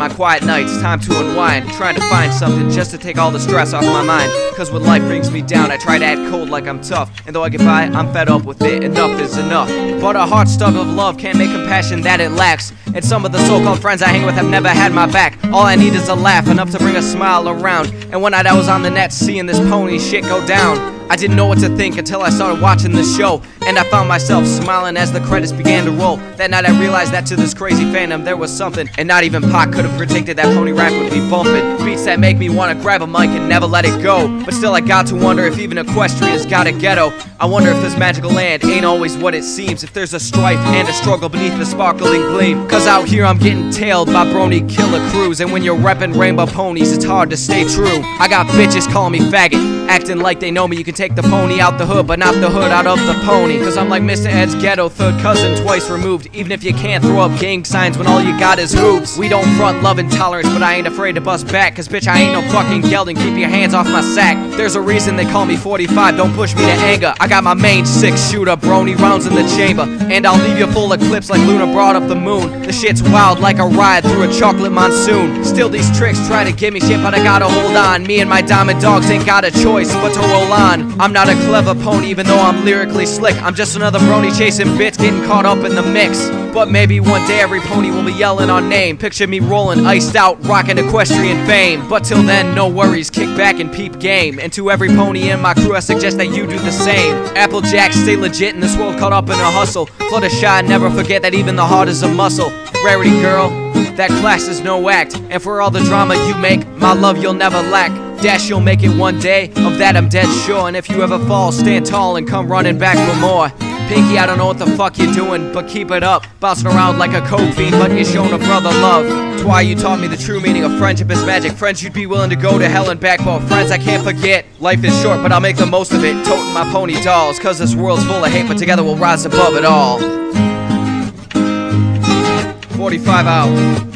my quiet nights, time to unwind, trying to find something just to take all the stress off my mind. Cause when life brings me down, I try to act cold like I'm tough. And though I get by, I'm fed up with it, enough is enough. But a heart starved of love can't make compassion that it lacks. And some of the so-called friends I hang with have never had my back. All I need is a laugh, enough to bring a smile around. And one night I was on the net seeing this pony shit go down. I didn't know what to think until I started watching the show, and I found myself smiling as the credits began to roll. That night I realized that to this crazy fandom there was something, and not even Pac could have predicted that pony rap would be bumping. Beats that make me want to grab a mic and never let it go. But still I got to wonder if even Equestria's got a ghetto. I wonder if this magical land ain't always what it seems, if there's a strife and a struggle beneath the sparkling gleam. Cause out here I'm getting tailed by brony killer crews, and when you're reppin' rainbow ponies it's hard to stay true. I got bitches calling me faggot, acting like they know me. You can take the pony out the hood, but not the hood out of the pony. Cause I'm like Mr. Ed's ghetto third cousin twice removed. Even if you can't throw up gang signs when all you got is hoops. We don't front love and tolerance, but I ain't afraid to bust back. Cause bitch I ain't no fucking gelding, keep your hands off my sack. There's a reason they call me 45, don't push me to anger. I got my main 6-shooter, brony rounds in the chamber. And I'll leave you full of clips like Luna brought up the moon. The shit's wild like a ride through a chocolate monsoon. Still these tricks try to give me shit, but I gotta hold on. Me and my diamond dogs ain't got a choice but to roll on. I'm not a clever pony even though I'm lyrically slick. I'm just another brony chasing bits, getting caught up in the mix. But maybe one day every pony will be yelling our name. Picture me rolling, iced out, rocking equestrian fame. But till then, no worries, kick back and peep game. And to every pony in my crew I suggest that you do the same. Applejack, stay legit in this world caught up in a hustle. Fluttershy, never forget that even the heart is a muscle. Rarity girl, that class is no act. And for all the drama you make, my love you'll never lack. Dash, you'll make it one day, of that I'm dead sure. And if you ever fall, stand tall and come running back for more. Pinky, I don't know what the fuck you're doing, but keep it up. Bouncing around like a coke fiend, but you're showing a brother love. That's why you taught me the true meaning of friendship is magic. Friends you'd be willing to go to hell and back for. Friends I can't forget. Life is short, but I'll make the most of it. Toting my pony dolls, cause this world's full of hate, but together we'll rise above it all. 45 out.